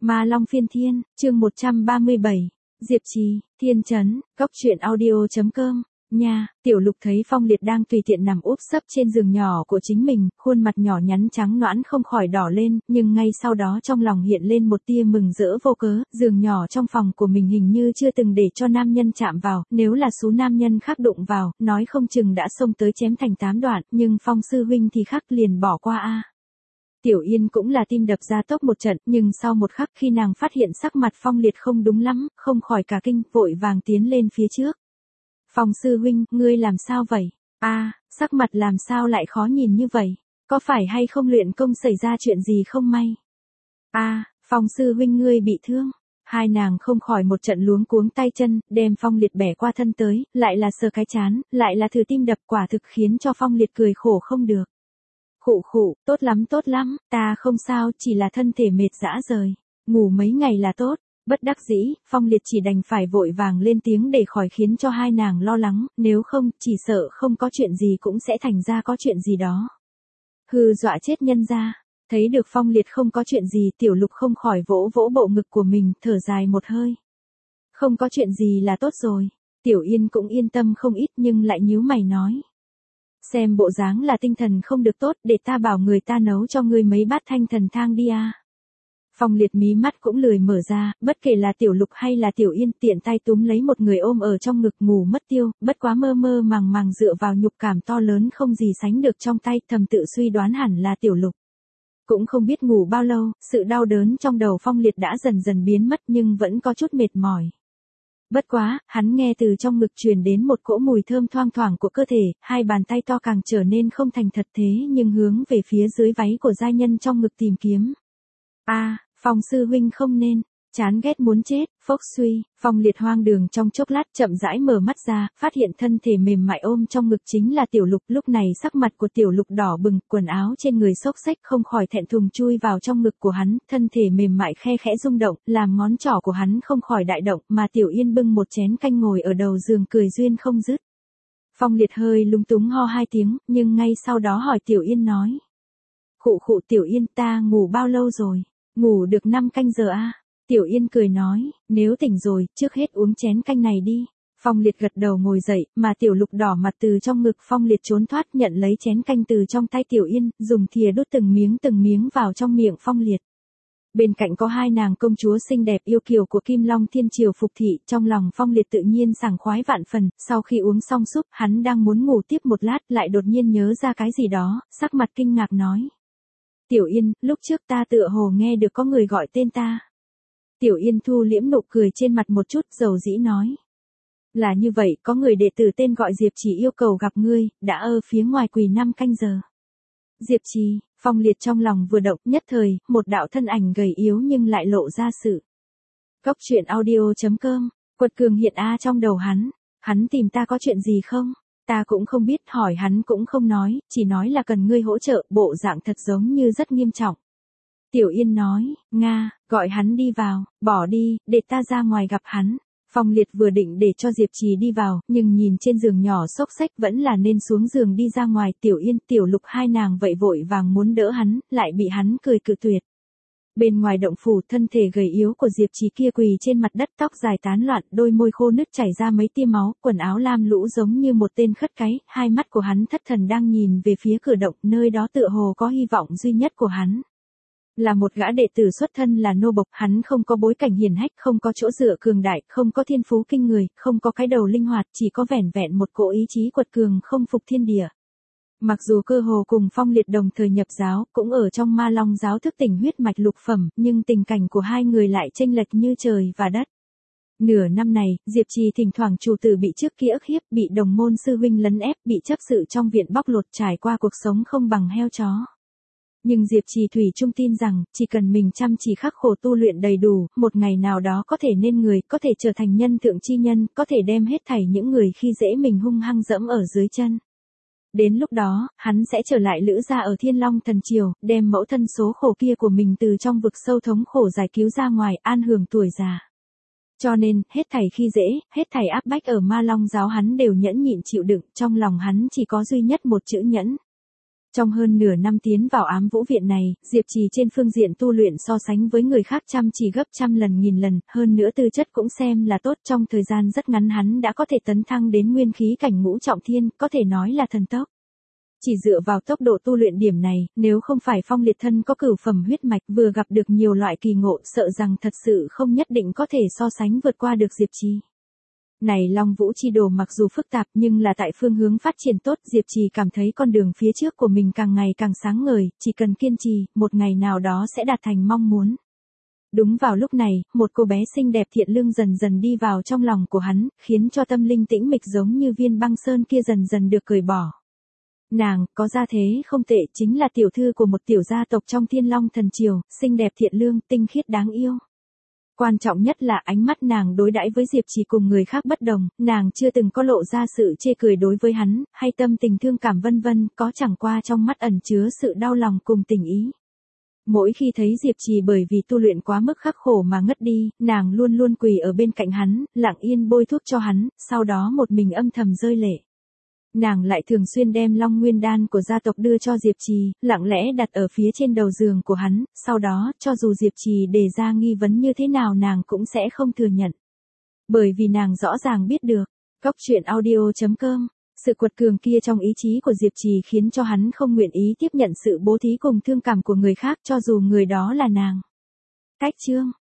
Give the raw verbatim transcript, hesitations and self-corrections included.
Ma Long Phiên Thiên, chương một trăm ba mươi bảy, Diệp Trì, Thiên Trấn, Cốc truyện audio chấm com. Nha, Tiểu Lục thấy Phong Liệt đang tùy tiện nằm úp sấp trên giường nhỏ của chính mình, khuôn mặt nhỏ nhắn trắng nõn không khỏi đỏ lên, nhưng ngay sau đó trong lòng hiện lên một tia mừng rỡ vô cớ, giường nhỏ trong phòng của mình hình như chưa từng để cho nam nhân chạm vào, nếu là số nam nhân khác đụng vào, nói không chừng đã xông tới chém thành tám đoạn, nhưng Phong sư huynh thì khác liền bỏ qua a. Tiểu Yên cũng là tim đập ra tốc một trận, nhưng sau một khắc khi nàng phát hiện sắc mặt Phong Liệt không đúng lắm, không khỏi cả kinh, vội vàng tiến lên phía trước. Phong sư huynh, ngươi làm sao vậy? A, à, sắc mặt làm sao lại khó nhìn như vậy? Có phải hay không luyện công xảy ra chuyện gì không may? A, à, Phong sư huynh ngươi bị thương. Hai nàng không khỏi một trận luống cuống tay chân, đem Phong Liệt bẻ qua thân tới, lại là sờ cái chán, lại là thử tim đập, quả thực khiến cho Phong Liệt cười khổ không được. Khụ khụ, tốt lắm tốt lắm, ta không sao, chỉ là thân thể mệt rã rời, ngủ mấy ngày là tốt. Bất đắc dĩ, Phong Liệt chỉ đành phải vội vàng lên tiếng để khỏi khiến cho hai nàng lo lắng, nếu không, chỉ sợ không có chuyện gì cũng sẽ thành ra có chuyện gì đó. Hừ, dọa chết nhân ra. Thấy được Phong Liệt không có chuyện gì, Tiểu Lục không khỏi vỗ vỗ bộ ngực của mình, thở dài một hơi. Không có chuyện gì là tốt rồi. Tiểu Yên cũng yên tâm không ít nhưng lại nhíu mày nói. Xem bộ dáng là tinh thần không được tốt, để ta bảo người ta nấu cho ngươi mấy bát thanh thần thang đi à. Phong Liệt mí mắt cũng lười mở ra, bất kể là Tiểu Lục hay là Tiểu Yên tiện tay túm lấy một người ôm ở trong ngực ngủ mất tiêu, bất quá mơ mơ màng màng dựa vào nhục cảm to lớn không gì sánh được trong tay, thầm tự suy đoán hẳn là Tiểu Lục. Cũng không biết ngủ bao lâu, sự đau đớn trong đầu Phong Liệt đã dần dần biến mất nhưng vẫn có chút mệt mỏi. Bất quá, hắn nghe từ trong ngực truyền đến một cỗ mùi thơm thoang thoảng của cơ thể, hai bàn tay to càng trở nên không thành thật thế nhưng hướng về phía dưới váy của giai nhân trong ngực tìm kiếm. A, à, Phong sư huynh không nên, chán ghét muốn chết, phốc suy, Phong Liệt hoang đường trong chốc lát chậm rãi mở mắt ra, phát hiện thân thể mềm mại ôm trong ngực chính là Tiểu Lục, lúc này sắc mặt của Tiểu Lục đỏ bừng, quần áo trên người xốc xách không khỏi thẹn thùng chui vào trong ngực của hắn, thân thể mềm mại khe khẽ rung động, làm ngón trỏ của hắn không khỏi đại động, mà Tiểu Yên bưng một chén canh ngồi ở đầu giường cười duyên không dứt. Phong Liệt hơi lúng túng ho hai tiếng, nhưng ngay sau đó hỏi Tiểu Yên nói. Khụ khụ Tiểu Yên, ta ngủ bao lâu rồi? Ngủ được năm canh giờ a. À? Tiểu Yên cười nói, nếu tỉnh rồi, trước hết uống chén canh này đi. Phong Liệt gật đầu ngồi dậy, mà Tiểu Lục đỏ mặt từ trong ngực Phong Liệt trốn thoát nhận lấy chén canh từ trong tay Tiểu Yên, dùng thìa đút từng miếng từng miếng vào trong miệng Phong Liệt. Bên cạnh có hai nàng công chúa xinh đẹp yêu kiều của Kim Long Thiên Triều phục thị, trong lòng Phong Liệt tự nhiên sảng khoái vạn phần, sau khi uống xong súp, hắn đang muốn ngủ tiếp một lát, lại đột nhiên nhớ ra cái gì đó, sắc mặt kinh ngạc nói. Tiểu Yên, lúc trước ta tựa hồ nghe được có người gọi tên ta. Tiểu Yên thu liễm nụ cười trên mặt một chút, dầu dĩ nói. Là như vậy, có người đệ tử tên gọi Diệp Trì yêu cầu gặp ngươi, đã ở phía ngoài quỳ năm canh giờ. Diệp Trì, Phong Liệt trong lòng vừa động, nhất thời, một đạo thân ảnh gầy yếu nhưng lại lộ ra sự. Cốc truyện audio chấm com, quật cường hiện a trong đầu hắn, hắn tìm ta có chuyện gì không? Ta cũng không biết, hỏi hắn cũng không nói, chỉ nói là cần ngươi hỗ trợ, bộ dạng thật giống như rất nghiêm trọng. Tiểu Yên nói, Nga, gọi hắn đi vào, bỏ đi, để ta ra ngoài gặp hắn. Phong Liệt vừa định để cho Diệp Trì đi vào, nhưng nhìn trên giường nhỏ xốc xách vẫn là nên xuống giường đi ra ngoài. Tiểu Yên, Tiểu Lục hai nàng vậy vội vàng muốn đỡ hắn, lại bị hắn cười cự tuyệt. Bên ngoài động phủ, thân thể gầy yếu của Diệp Trì kia quỳ trên mặt đất, tóc dài tán loạn, đôi môi khô nứt chảy ra mấy tia máu, quần áo lam lũ giống như một tên khất cái, hai mắt của hắn thất thần đang nhìn về phía cửa động, nơi đó tựa hồ có hy vọng duy nhất của hắn. Là một gã đệ tử xuất thân là nô bộc, hắn không có bối cảnh hiển hách, không có chỗ dựa cường đại, không có thiên phú kinh người, không có cái đầu linh hoạt, chỉ có vẻn vẹn một cỗ ý chí quật cường không phục thiên địa. Mặc dù cơ hồ cùng Phong Liệt đồng thời nhập giáo, cũng ở trong Ma Long giáo thức tỉnh huyết mạch lục phẩm, nhưng tình cảnh của hai người lại chênh lệch như trời và đất. Nửa năm này, Diệp Trì thỉnh thoảng chủ tử bị trước kia ức hiếp, bị đồng môn sư huynh lấn ép, bị chấp sự trong viện bóc lột, trải qua cuộc sống không bằng heo chó. Nhưng Diệp Trì thủy chung tin rằng, chỉ cần mình chăm chỉ khắc khổ tu luyện đầy đủ, một ngày nào đó có thể nên người, có thể trở thành nhân thượng chi nhân, có thể đem hết thảy những người khi dễ mình hung hăng dẫm ở dưới chân. Đến lúc đó, hắn sẽ trở lại Lữ gia ở Thiên Long Thần Triều, đem mẫu thân số khổ kia của mình từ trong vực sâu thống khổ giải cứu ra ngoài, an hưởng tuổi già. Cho nên, hết thảy khi dễ, hết thảy áp bách ở Ma Long giáo hắn đều nhẫn nhịn chịu đựng, trong lòng hắn chỉ có duy nhất một chữ nhẫn. Trong hơn nửa năm tiến vào ám vũ viện này, Diệp Trì trên phương diện tu luyện so sánh với người khác chăm chỉ gấp trăm lần nghìn lần, hơn nữa tư chất cũng xem là tốt, trong thời gian rất ngắn hắn đã có thể tấn thăng đến nguyên khí cảnh ngũ trọng thiên, có thể nói là thần tốc. Chỉ dựa vào tốc độ tu luyện điểm này, nếu không phải Phong Liệt thân có cửu phẩm huyết mạch vừa gặp được nhiều loại kỳ ngộ, sợ rằng thật sự không nhất định có thể so sánh vượt qua được Diệp Trì. Này Long Vũ chi đồ mặc dù phức tạp nhưng là tại phương hướng phát triển tốt, Diệp Trì cảm thấy con đường phía trước của mình càng ngày càng sáng ngời, chỉ cần kiên trì, một ngày nào đó sẽ đạt thành mong muốn. Đúng vào lúc này, một cô bé xinh đẹp thiện lương dần dần đi vào trong lòng của hắn, khiến cho tâm linh tĩnh mịch giống như viên băng sơn kia dần dần được cởi bỏ. Nàng, có gia thế không tệ, chính là tiểu thư của một tiểu gia tộc trong Thiên Long Thần Triều, xinh đẹp thiện lương, tinh khiết đáng yêu. Quan trọng nhất là ánh mắt nàng đối đãi với Diệp Trì cùng người khác bất đồng, nàng chưa từng có lộ ra sự chê cười đối với hắn, hay tâm tình thương cảm vân vân, có chẳng qua trong mắt ẩn chứa sự đau lòng cùng tình ý. Mỗi khi thấy Diệp Trì bởi vì tu luyện quá mức khắc khổ mà ngất đi, nàng luôn luôn quỳ ở bên cạnh hắn, lặng yên bôi thuốc cho hắn, sau đó một mình âm thầm rơi lệ. Nàng lại thường xuyên đem Long Nguyên Đan của gia tộc đưa cho Diệp Trì, lặng lẽ đặt ở phía trên đầu giường của hắn, sau đó, cho dù Diệp Trì đề ra nghi vấn như thế nào nàng cũng sẽ không thừa nhận. Bởi vì nàng rõ ràng biết được, Cóc truyện audio chấm com, sự quật cường kia trong ý chí của Diệp Trì khiến cho hắn không nguyện ý tiếp nhận sự bố thí cùng thương cảm của người khác cho dù người đó là nàng. Cách chương